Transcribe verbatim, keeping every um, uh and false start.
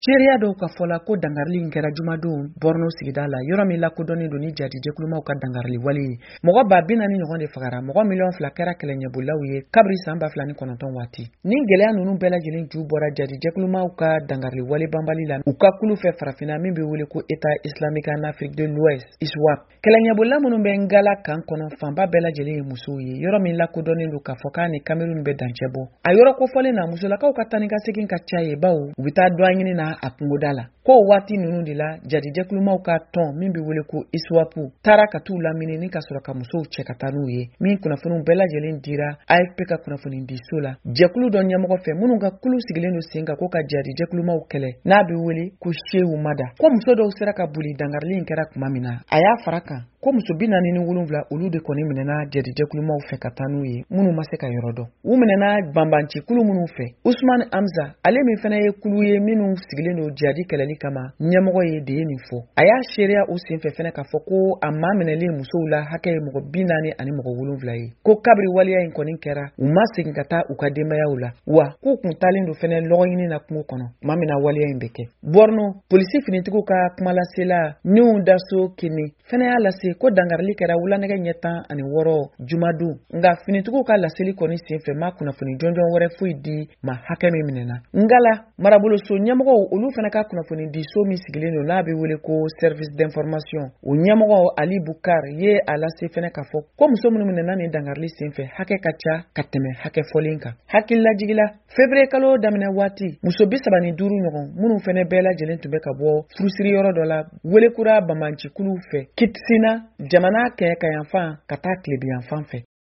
Cheria dɔw ka fɔla ko dangarili kɛra jumadenw Borno sigida la yɔrɔ min lakodɔnnen don ni jadi jɛkulumaw ka dangarili wale ye. Mɔgɔ ba bi naani ɲɔgɔn de fagara, mɔgɔ miliyɔn fila kɛra kɛlɛɲɛbolaw ye kabiri san ba fila ni kɔnɔntɔn waati. Ni gɛlɛya ninnu bɛɛ lajɛlen ju bɔra jadi jɛkulumaw ka dangarili wale banbali la u ka kulu fɛ farafinna min bɛ wele ko État islamique en Afrique de l'Ouest I S W A P. Kɛlɛɲɛbola minnu bɛ Ngala kan kɔnɔ fanba bɛɛ lajɛlen ye musow ye, yɔrɔ min lakodɔnnen don k'a fɔ k'a ni Cameroun bɛ dancɛ bɔ. A yɔrɔ kofɔlen na musolakaw ka tani ka segin ka ca ye baw u bɛ taa dɔn ɲini na a kungoda la. Ko waati ninnu de la jadi jɛkulumaw ka tɔn min bɛ wele ko I S W A P taara ka t'u lamini ni ka sɔrɔ ka musow cɛ ka taa n'u ye. Min kunnafoniw bɛɛ lajɛlen dira A F P ka kunnafoni di so la. Jɛkulu dɔ ɲɛmɔgɔ fɛ minnu ka kulu sigilen don sen kan ko ka jadi jɛkulumaw kɛlɛ n'a bɛ wele ko Shehu Mada. Ko muso dɔw sera ka boli dangarili in kɛra tuma min na a y'a fara kan ko muso bi naani ni wolonwula olu de kɔni minɛna jadi jɛkulumaw fɛ ka taa n'u ye minnu ma se ka yɔrɔ dɔn. U minɛna banbanci kulu minnu fɛ. Usman Amza ale min fana ye kulu ye minnu sigilen don jadi kɛlɛli kama ɲɛmɔgɔ ye de ye nin fɔ. A y'a seereya u senfɛ fɛnɛ k'a fɔ ko a maa minɛlen musow la hakɛ ye mɔgɔ bi naani ani mɔgɔ wolonwula ye. Ko kabiri waleya in kɔni kɛra u ma segin ka taa u ka denbayaw la wa k'u kun talen don fɛnɛ lɔgɔ ɲini na kungo kɔnɔ ma mina waleya in bɛ kɛ. Borno polisi finitigiw ka kumalasela Niw Daso Kini fɛnɛ y'a lase ko dangarili kɛra wulanɛgɛ ɲɛ tan ani wɔɔrɔ jumadon nka finitigiw ka laseli kɔni senfɛ ma kunnafoni jɔnjɔn wɛrɛ foyi di ma hakɛ min minɛna. Ngala maraboloso ɲɛmɔgɔw olu fɛnɛ ka kunnafoni di so min sigilen don n'a bɛ wele ko service d'information. O ɲɛmɔgɔ Ali Bukar ye a lase fɛnɛ k'a fɔ ko muso minnu minɛna ni dangarili senfɛ hakɛ ka ca ka tɛmɛ hakɛ fɔlen kan. Hakililajigila février kalo daminɛ waati muso bi saba ni duuru ɲɔgɔn minnu fɛnɛ bɛɛ lajɛlen tun bɛ ka bɔ furusiri yɔrɔ dɔ la welekura banbancikulu fɛ Kitsina jamana kɛɲɛ ka yanfan ka taa tilebiyanfan fɛ.